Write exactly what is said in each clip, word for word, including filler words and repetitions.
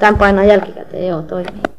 campana y alquicate todo.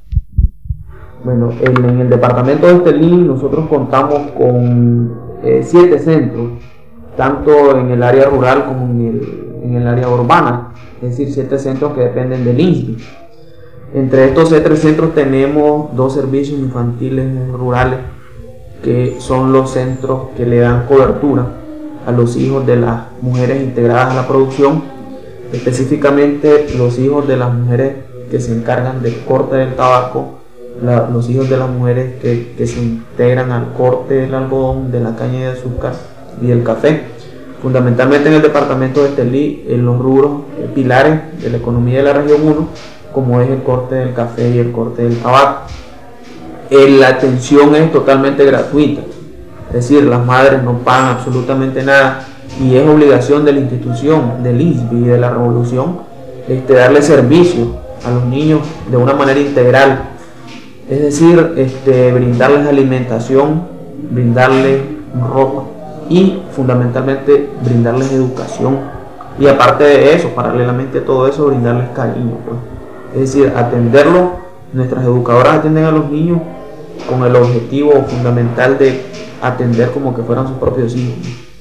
Bueno, en, en el departamento de Estelí nosotros contamos con eh, siete centros, tanto en el área rural como en el, en el área urbana, es decir, siete centros que dependen del I N S S B I. Entre estos siete centros tenemos dos servicios infantiles rurales, que son los centros que le dan cobertura a los hijos de las mujeres integradas a la producción, específicamente los hijos de las mujeres que se encargan del corte del tabaco, la, los hijos de las mujeres que, que se integran al corte del algodón, de la caña de azúcar y del café. Fundamentalmente en el departamento de Estelí, en los rubros eh, pilares de la economía de la región uno, como es el corte del café y el corte del tabaco. Eh, la atención es totalmente gratuita, es decir, las madres no pagan absolutamente nada y es obligación de la institución, del I N S S B I y de la Revolución, este, darle servicio a los niños de una manera integral. Es decir, este, brindarles alimentación, brindarles ropa y fundamentalmente brindarles educación. Y aparte de eso, paralelamente a todo eso, brindarles cariño. Pues. Es decir, atenderlos, nuestras educadoras atienden a los niños con el objetivo fundamental de atender como que fueran sus propios hijos.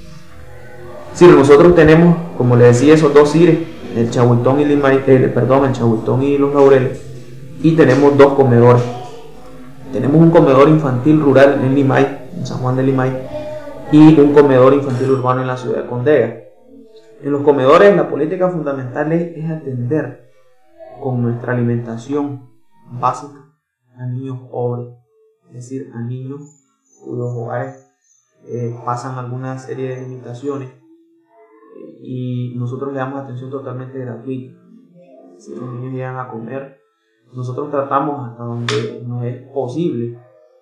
Sí, nosotros tenemos, como les decía, esos dos cires, el Chahuitón y, Limay, eh, perdón, el Chahuitón y Los Laureles, y tenemos dos comedores. Tenemos un comedor infantil rural en Limay, en San Juan de Limay, y un comedor infantil urbano en la ciudad de Condega. En los comedores la política fundamental es, es atender con nuestra alimentación básica a niños pobres, es decir, a niños cuyos hogares eh, pasan alguna serie de limitaciones eh, y nosotros le damos atención totalmente gratuita. Si los niños llegan a comer, nosotros tratamos hasta donde nos es posible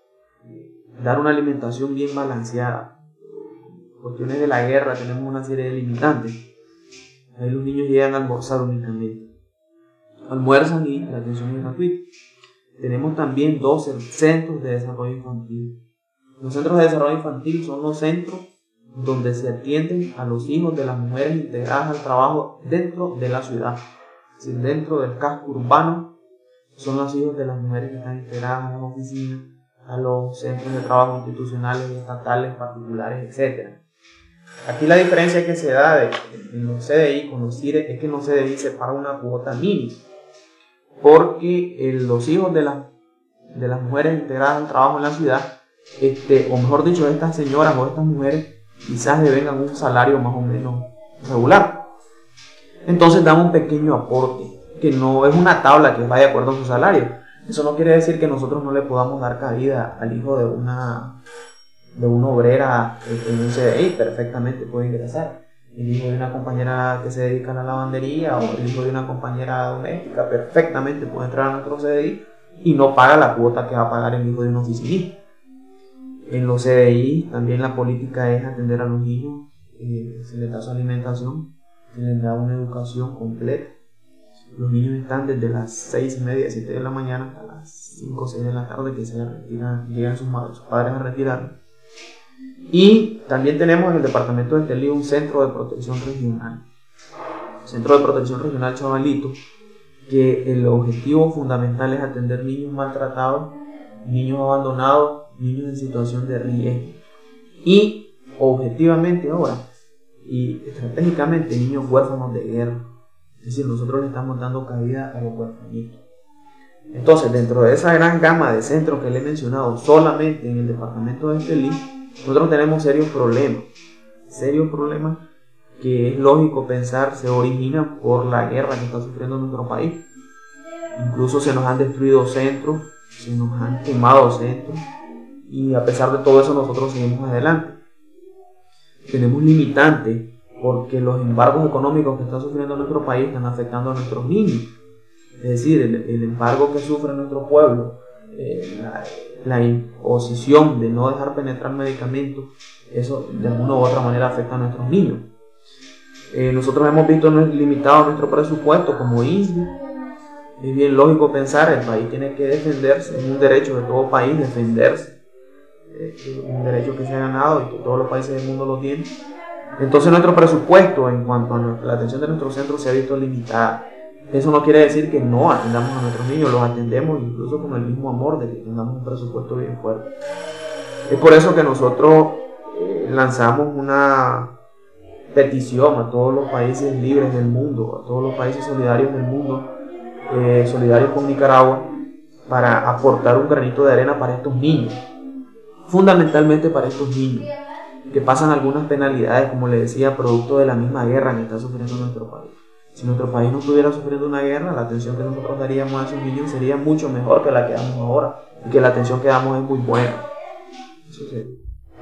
dar una alimentación bien balanceada. Cuestiones de la guerra tenemos una serie de limitantes. Ahí los niños llegan a almorzar únicamente. Almuerzan y la atención es gratuita. Tenemos también dos centros de desarrollo infantil. Los centros de desarrollo infantil son los centros donde se atienden a los hijos de las mujeres integradas al trabajo dentro de la ciudad. Es decir, dentro del casco urbano son los hijos de las mujeres que están integradas a las oficinas, a los centros de trabajo institucionales, estatales, particulares, etcétera. Aquí la diferencia que se da de, en los C D I con los CIRE es que en los C D I se paga una cuota mínima, porque eh, los hijos de, la, de las mujeres integradas al trabajo en la ciudad, este, o mejor dicho, estas señoras o estas mujeres, quizás devengan un salario más o menos regular. Entonces dan un pequeño aporte, que no es una tabla que va de acuerdo a su salario. Eso no quiere decir que nosotros no le podamos dar cabida al hijo de una, de una obrera en un C D I, perfectamente puede ingresar. El hijo de una compañera que se dedica a la lavandería o el hijo de una compañera doméstica perfectamente puede entrar a nuestro C D I y no paga la cuota que va a pagar el hijo de un oficinista. En los C D I también la política es atender a los niños, eh, se les da su alimentación, se les da una educación completa. Los niños están desde las seis y media, siete de la mañana hasta las cinco o seis de la tarde que se retiran, llegan sus, madres, sus padres a retirar. Y también tenemos en el departamento de Estelí un centro de protección regional. Centro de protección regional Chavalito, que el objetivo fundamental es atender niños maltratados, niños abandonados, niños en situación de riesgo. Y objetivamente ahora, y estratégicamente, niños huérfanos de guerra. Es decir, nosotros le estamos dando cabida a los huérfanitos. Entonces, dentro de esa gran gama de centros que le he mencionado, solamente en el departamento de Estelí, nosotros tenemos serios problemas. Serios problemas que es lógico pensar se originan por la guerra que está sufriendo nuestro país. Incluso se nos han destruido centros, se nos han quemado centros, y a pesar de todo eso nosotros seguimos adelante. Tenemos limitantes porque los embargos económicos que está sufriendo nuestro país están afectando a nuestros niños. Es decir, el, el embargo que sufre nuestro pueblo, eh, la, la imposición de no dejar penetrar medicamentos, eso de alguna u otra manera afecta a nuestros niños. Eh, nosotros hemos visto limitado nuestro presupuesto como I N S S B I. Es bien lógico pensar, el país tiene que defenderse, es un derecho de todo país defenderse, es un derecho que se ha ganado y que todos los países del mundo lo tienen. Entonces nuestro presupuesto en cuanto a la atención de nuestros centros se ha visto limitada. Eso no quiere decir que no atendamos a nuestros niños, los atendemos incluso con el mismo amor de que tengamos un presupuesto bien fuerte. Es por eso que nosotros eh, lanzamos una petición a todos los países libres del mundo, a todos los países solidarios del mundo, eh, solidarios con Nicaragua, para aportar un granito de arena para estos niños, fundamentalmente para estos niños que pasan algunas penalidades, como les decía, producto de la misma guerra que está sufriendo nuestro país. Si nuestro país no estuviera sufriendo una guerra, la atención que nosotros daríamos a esos niños sería mucho mejor que la que damos ahora, y que la atención que damos es muy buena. Eso sí.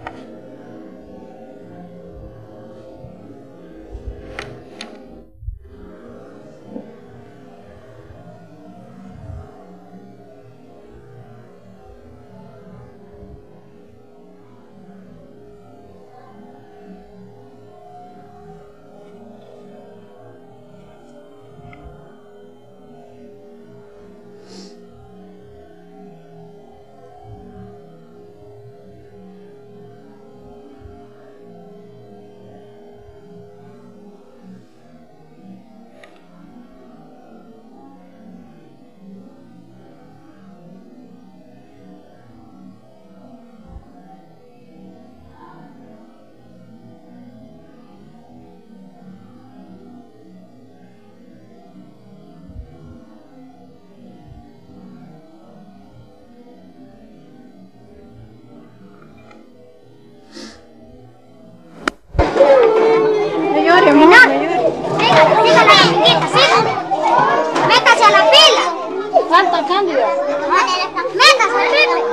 Métase a la fila. Falta Cándida. Métase,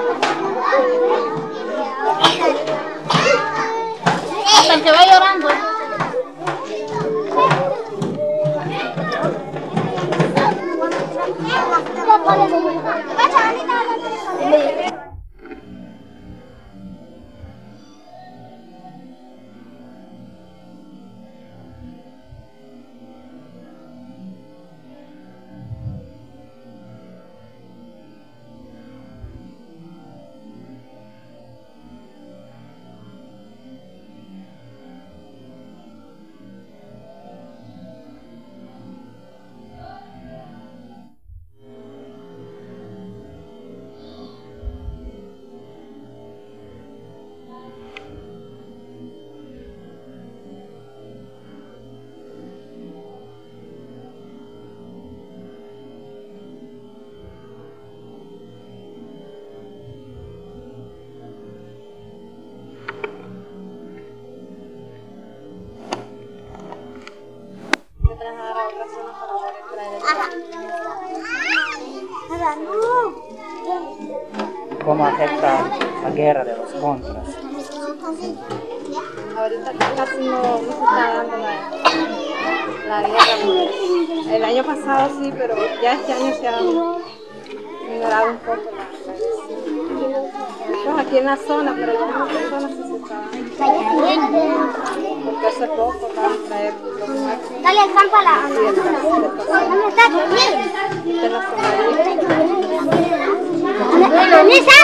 hasta el que va llorando. ¿Cómo afecta la guerra de los contras? Ahorita casi no, no se está dando la, la guerra. El año pasado sí, pero ya este año se ha minorado un poco la pues aquí en la zona, pero ya en otras zonas sí se está dando. Porque hace poco van a traer los muertos. Dale al campo a la... ¿Dónde está? de la zona. ¿Dónde está?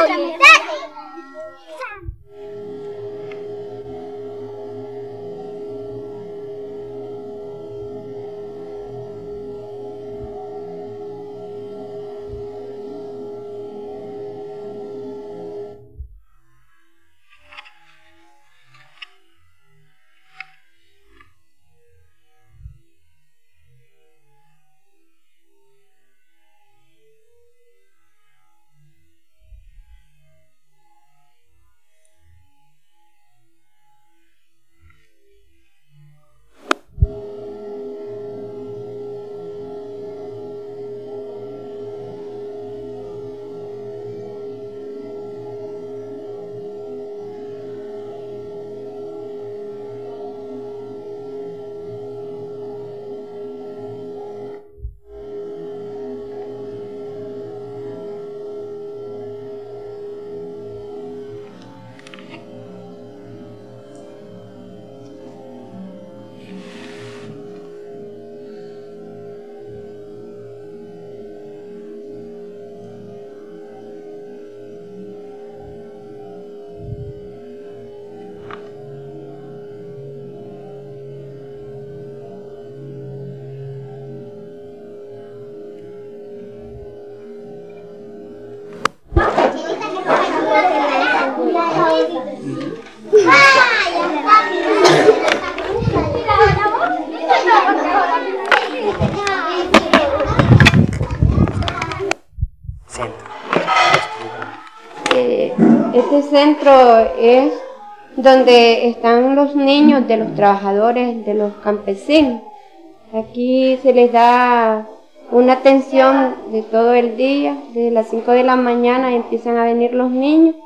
este centro es donde están los niños de los trabajadores, de los campesinos. Aquí se les da una atención de todo el día, desde las cinco de la mañana empiezan a venir los niños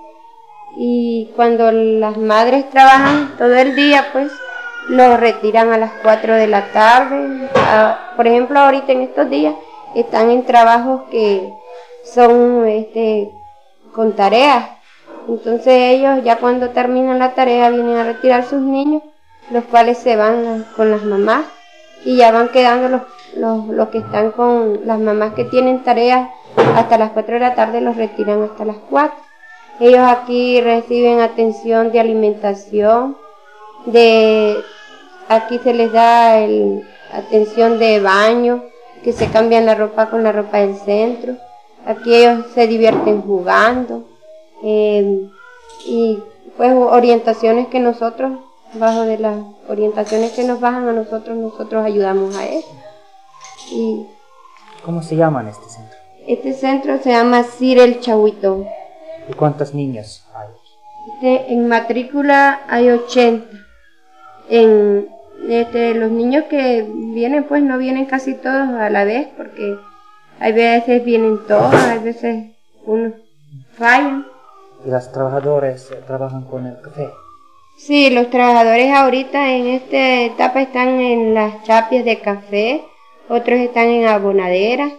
y cuando las madres trabajan todo el día, pues los retiran a las cuatro de la tarde. Ah, por ejemplo, ahorita en estos días están en trabajos que son este, con tareas. Entonces ellos ya cuando terminan la tarea vienen a retirar sus niños, los cuales se van con las mamás y ya van quedando los, los, los que están con las mamás que tienen tareas hasta las cuatro de la tarde, los retiran hasta las cuatro. Ellos aquí reciben atención de alimentación, de aquí se les da el, atención de baño, que se cambian la ropa con la ropa del centro. Aquí ellos se divierten jugando. Eh, y pues orientaciones que nosotros, bajo de las orientaciones que nos bajan a nosotros, nosotros ayudamos a él. Y ¿cómo se llama este centro? Este centro se llama Cir el Chahuitón. ¿Y cuántos niños hay? Este, en matrícula hay ochenta. En, este, los niños que vienen, pues no vienen casi todos a la vez, porque hay veces vienen todos, hay veces unos fallan. ¿Y los trabajadores eh, trabajan con el café? Sí, los trabajadores ahorita en esta etapa están en las chapias de café, otros están en abonaderas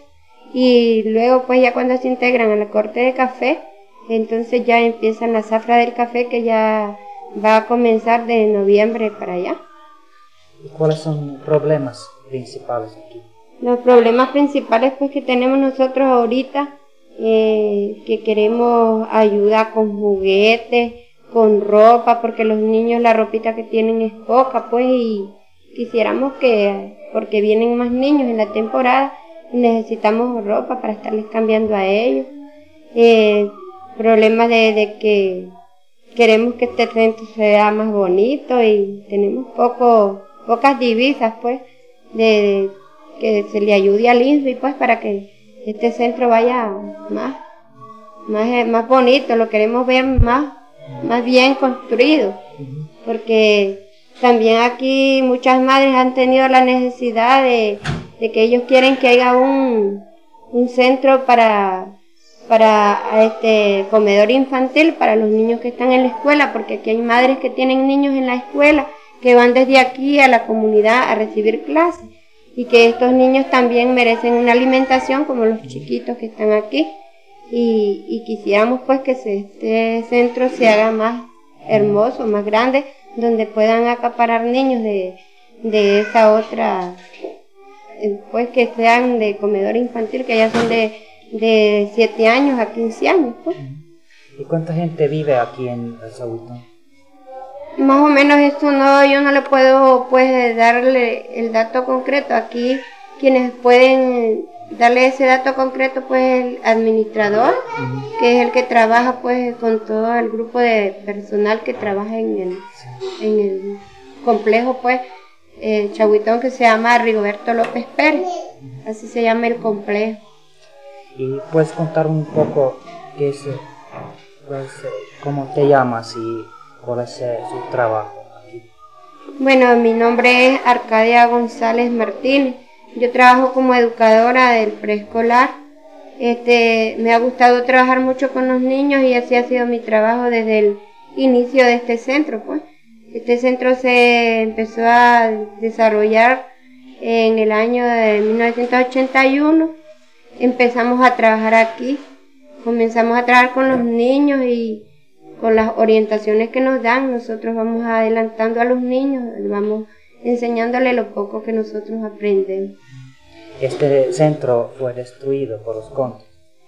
y luego pues ya cuando se integran a la corte de café, entonces ya empiezan la zafra del café que ya va a comenzar de noviembre para allá. ¿Y cuáles son los problemas principales aquí? Los problemas principales pues que tenemos nosotros ahorita, eh, que queremos ayuda con juguetes, con ropa, porque los niños la ropita que tienen es poca, pues, y quisiéramos que, porque vienen más niños en la temporada, necesitamos ropa para estarles cambiando a ellos. Eh, problemas de, de que queremos que este centro sea más bonito y tenemos poco, pocas divisas, pues, de, de que se le ayude al I N S S, pues, para que este centro vaya más, más, más bonito, lo queremos ver más, más bien construido, porque también aquí muchas madres han tenido la necesidad de, de que ellos quieren que haya un, un centro para, para este comedor infantil para los niños que están en la escuela, porque aquí hay madres que tienen niños en la escuela que van desde aquí a la comunidad a recibir clases, y que estos niños también merecen una alimentación como los chiquitos que están aquí, y, y quisiéramos pues que se, este centro se haga más hermoso, más grande, donde puedan acaparar niños de, de esa otra, pues que sean de comedor infantil, que ya son de, de siete años a quince años. Pues. ¿Y cuánta gente vive aquí en el Chahuitón? Más o menos eso no, yo no le puedo pues darle el dato concreto. Aquí quienes pueden darle ese dato concreto pues el administrador, uh-huh. que es el que trabaja pues con todo el grupo de personal que trabaja en el, en el complejo pues eh, Chahuitón, que se llama Rigoberto López Pérez, uh-huh. así se llama el complejo. ¿Y puedes contar un poco qué es, pues, cómo te llamas y cuál es su trabajo aquí? Bueno, mi nombre es Arcadia González Martínez. Yo trabajo como educadora del preescolar. Este, me ha gustado trabajar mucho con los niños y así ha sido mi trabajo desde el inicio de este centro, pues. Este centro se empezó a desarrollar en el año de mil novecientos ochenta y uno. Empezamos a trabajar aquí. Comenzamos a trabajar con los niños y con las orientaciones que nos dan, nosotros vamos adelantando a los niños, vamos enseñándole lo poco que nosotros aprendemos. Este centro fue destruido por los contras.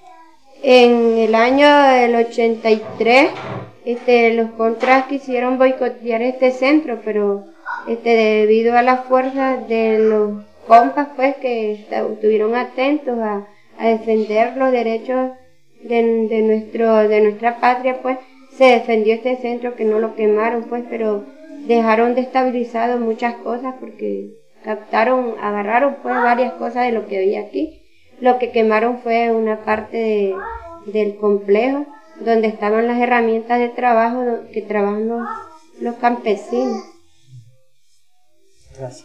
En el año del ochenta y tres, este, los contras quisieron boicotear este centro, pero este, debido a las fuerzas de los compas, pues, que estuvieron atentos a, a defender los derechos de, de, nuestro, de nuestra patria, pues, se defendió este centro, que no lo quemaron, pues, pero dejaron destabilizado muchas cosas porque captaron, agarraron pues varias cosas de lo que había aquí. Lo que quemaron fue una parte de, del complejo donde estaban las herramientas de trabajo que trabajan los, los campesinos. Gracias.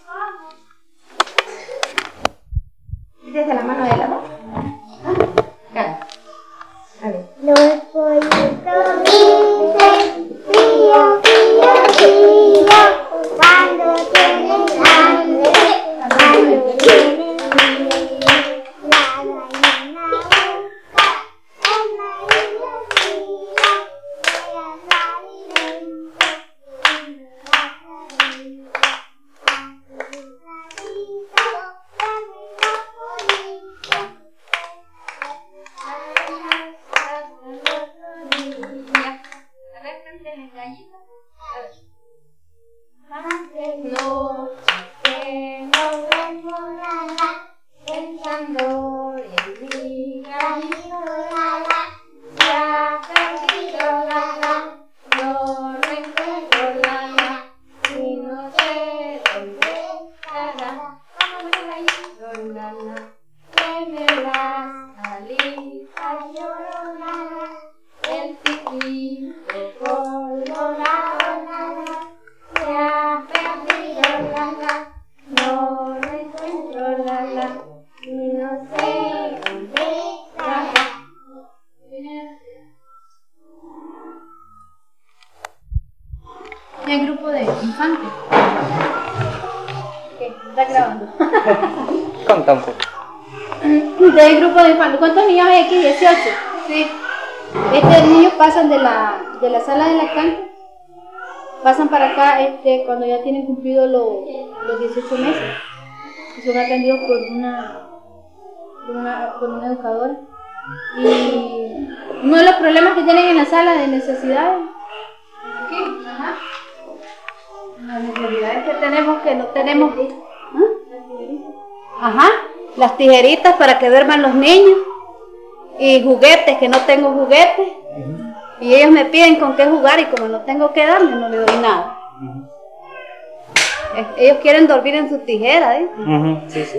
Desde la mano de la mano. A ver. Los pollitos dicen pío, pío, pío, cuando tienen hambre, cuando tienen frío. La gallina busca el maíz vacío, ella sale dentro, la carita, la carita, No, que no duermo nada, pensando en mi gallito Lala. Ya perdido Lala, no lo encuentro Lala, y no sé dónde estará. Don Lala, tiene las alitas lloronas, el piquito colorado Lala. Ya perdido Lala, no lo encuentro Lala, y no sé dónde estará. El grupo de infantes. ¿Qué? ¿Está grabando? Conta un poco. Del grupo de infantes. ¿Cuántos niños hay aquí? dieciocho. Sí. Estos niños pasan de la, de la sala de lactancia, pasan para acá este, cuando ya tienen cumplido lo, los dieciocho meses. Y son atendidos por una, por una, por una educadora. Y uno de los problemas que tienen en la sala de necesidades. Aquí, ajá. Las necesidades que tenemos que no tenemos. ¿Ah? Ajá, las tijeritas para que duerman los niños y juguetes, que no tengo juguetes. Uh-huh. Y ellos me piden con qué jugar y como no tengo que darle, no le doy nada. Uh-huh. Ellos quieren dormir en su tijera, ¿eh? Uh-huh. Sí, sí.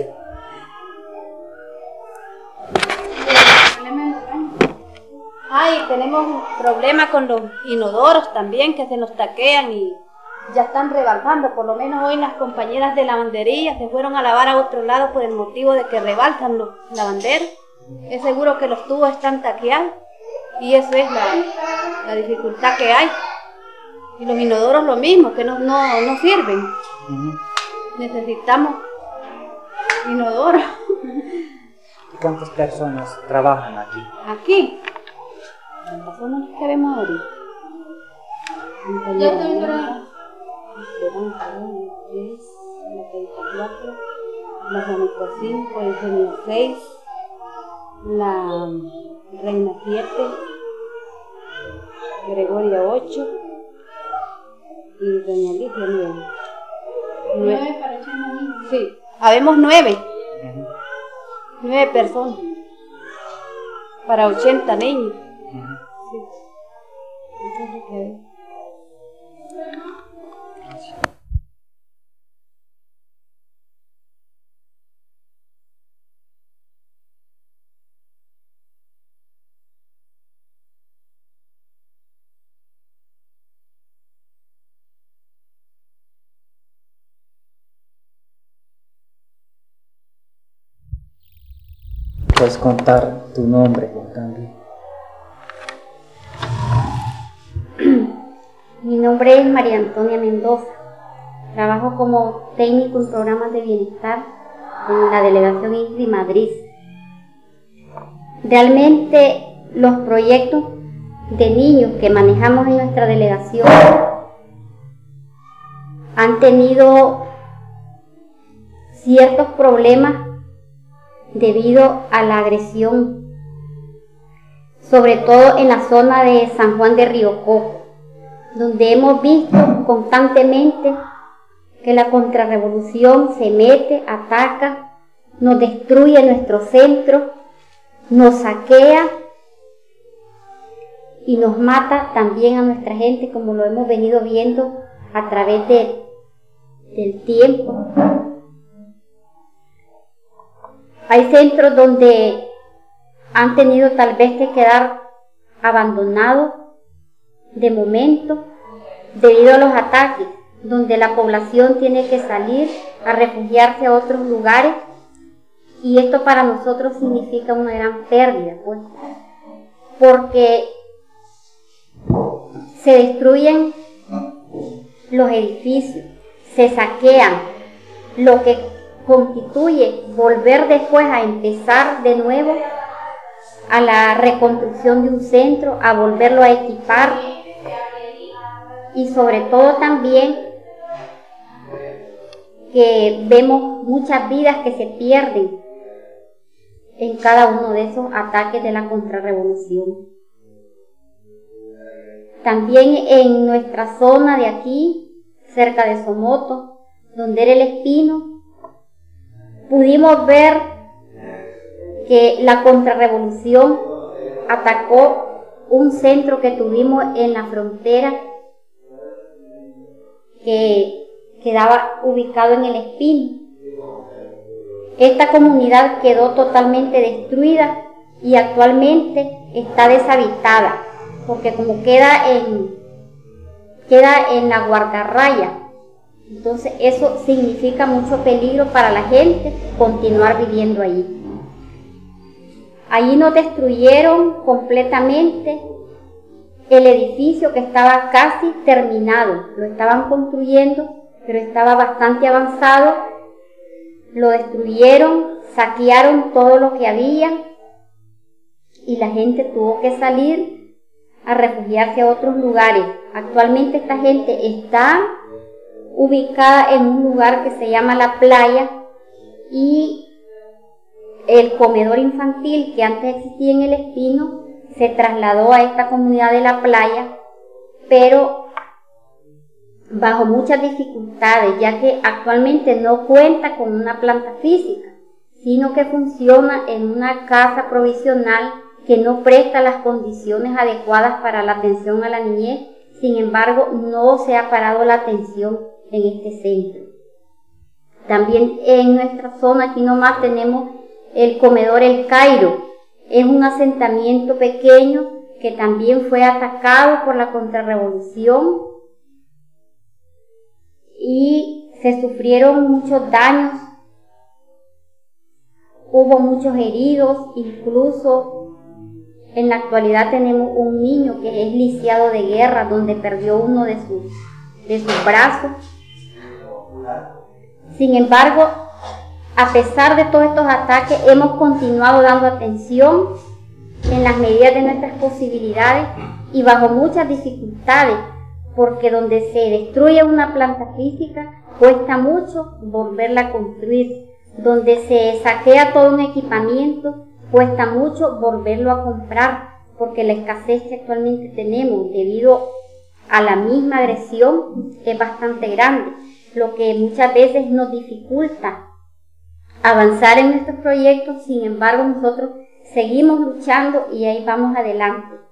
Ay, tenemos un problema con los inodoros también, que se nos taquean y ya están rebalsando. Por lo menos hoy las compañeras de lavandería se fueron a lavar a otro lado por el motivo de que rebalsan los lavanderos. Es seguro que los tubos están taqueados y eso es la, la dificultad que hay. Y los inodoros lo mismo, que no, no, no sirven. Uh-huh. Necesitamos inodoros. ¿Y cuántas personas trabajan aquí? Aquí. Las personas que vemos ahorita. Ya estoy entrando. La treinta y cuatro, la Juanita cinco, Eugenia seis, la Reina siete, Gregoria ocho y Doña Alicia nueve. ¿Nueve para ochenta niños? Sí, habemos nueve. Uh-huh. Nueve personas para ochenta niños. Uh-huh. Sí. Eso es lo que hay. ¿Puedes contar tu nombre, Juan Cambio? Mi nombre es María Antonia Mendoza. Trabajo como técnico en programas de bienestar en la delegación I S D I Madrid. Realmente los proyectos de niños que manejamos en nuestra delegación han tenido ciertos problemas debido a la agresión, sobre todo en la zona de San Juan de Río Coco, donde hemos visto constantemente que la contrarrevolución se mete, ataca, nos destruye nuestro centro, nos saquea y nos mata también a nuestra gente, como lo hemos venido viendo a través de, del tiempo. Hay centros donde han tenido tal vez que quedar abandonados de momento debido a los ataques, donde la población tiene que salir a refugiarse a otros lugares, y esto para nosotros significa una gran pérdida, pues, porque se destruyen los edificios, se saquean, lo que constituye volver después a empezar de nuevo a la reconstrucción de un centro, a volverlo a equipar, y sobre todo también que vemos muchas vidas que se pierden en cada uno de esos ataques de la contrarrevolución. También en nuestra zona de aquí, cerca de Somoto, donde era el Espino, pudimos ver que la contrarrevolución atacó un centro que tuvimos en la frontera que quedaba ubicado en el Espino. Esta comunidad quedó totalmente destruida y actualmente está deshabitada, porque como queda en, queda en la guardarraya, entonces eso significa mucho peligro para la gente continuar viviendo allí. Allí nos destruyeron completamente el edificio que estaba casi terminado, lo estaban construyendo, pero estaba bastante avanzado, lo destruyeron, saquearon todo lo que había y la gente tuvo que salir a refugiarse a otros lugares. Actualmente esta gente está ubicada en un lugar que se llama La Playa, y el comedor infantil que antes existía en el Espino se trasladó a esta comunidad de La Playa, pero bajo muchas dificultades, ya que actualmente no cuenta con una planta física, sino que funciona en una casa provisional que no presta las condiciones adecuadas para la atención a la niñez. Sin embargo, no se ha parado la atención en este centro. También en nuestra zona, aquí nomás, tenemos el comedor El Cairo. Es un asentamiento pequeño que también fue atacado por la contrarrevolución y se sufrieron muchos daños, hubo muchos heridos, incluso en la actualidad tenemos un niño que es lisiado de guerra, donde perdió uno de sus, de sus brazos. Sin embargo, a pesar de todos estos ataques, hemos continuado dando atención en las medidas de nuestras posibilidades y bajo muchas dificultades, porque donde se destruye una planta física cuesta mucho volverla a construir, donde se saquea todo un equipamiento cuesta mucho volverlo a comprar, porque la escasez que actualmente tenemos debido a la misma agresión es bastante grande, lo que muchas veces nos dificulta avanzar en nuestros proyectos. Sin embargo, nosotros seguimos luchando y ahí vamos adelante.